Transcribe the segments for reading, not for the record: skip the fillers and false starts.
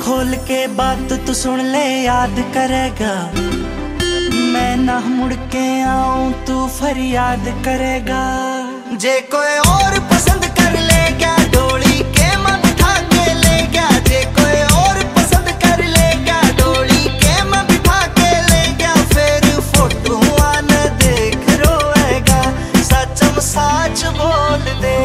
खोल के बात तू सुन ले, याद करेगा मैं ना मुड़ के आऊं तू फरियाद करेगा। जे कोई और पसंद कर ले क्या डोली के मैं बिठा के ले गया, जे कोई और पसंद कर ले क्या डोली के मैं बिठा के ले गया। फिर फोटो आने देख रोएगा, सचम साच बोल दे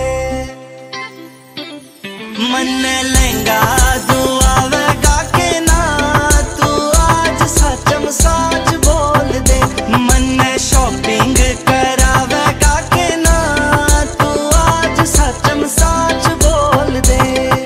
मन लहंगा तू आवेगा के ना, तू आज सचम साच बोल दे मन शॉपिंग करावेगा के ना, तू आज सचम साच बोल दे।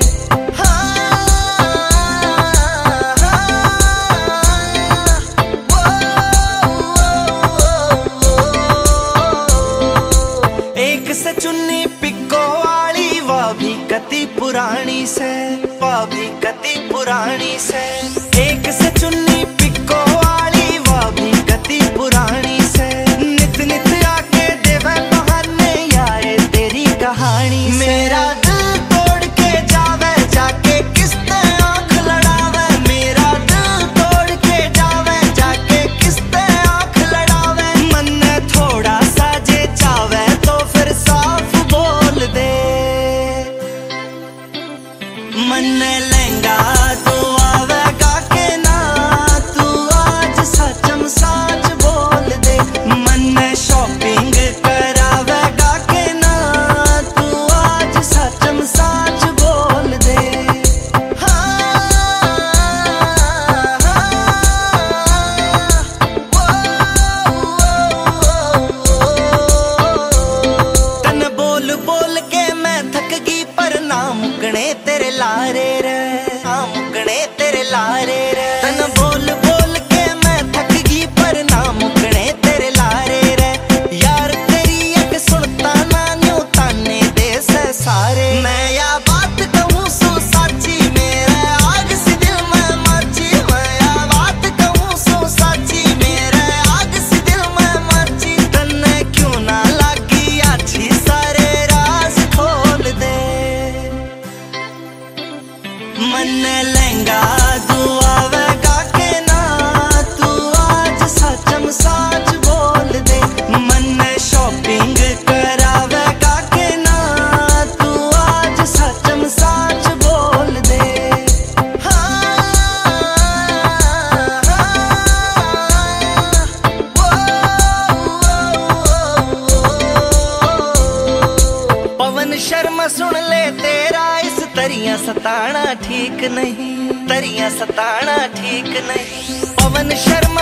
एक से चुन्नी पिको वाली वह भी कती पुरानी से, वह भी कती पुरानी से। एक से चुन्नी पिको वाली वह भी कती पुरानी से। नित नित आके देवे बहाने यारे तेरी कहानी से। मेरा दिल तोड़ के जावे जाके किसने आंख लड़ावे, मेरा दिल तोड़ के जावे जाके किसने आंख लड़ावे। मन ने थोड़ा सा जे चावे तो फिर साफ बोल दे मन लहंगा तू आवेगा के ना, तू आज सचम साच बोल दे मन शॉपिंग करावेगा के ना, तू आज सचम साच बोल दे। तन बोल बोल के मैं थक गई पर ना मुकने तेरे लारे रे, ना मुकने तेरे लारे रे। तन बोल बोल के मैं थक गई पर ना मुकने तेरे लारे रे। यार तेरी एक सुनता ना न्यू ताने दे से सारे। मैं या बात कहूँ सु साची मेरे आग सी दिल में मची, मैं या बात कहूँ सु साची मेरे आग सी दिल में मची। तन्ने क्यों ना लागी अच्छी सारे राज खोल दे मन लहंगा तू आवेगा के ना, तू आज सचम साच बोल दे मन शॉपिंग करावेगा के ना, तू आज सचम साच बोल दे। पवन शर्मा सुन ले तेरा इस तरियां सताना ठीक नहीं, तरियां सताना ठीक नहीं। पवन शर्मा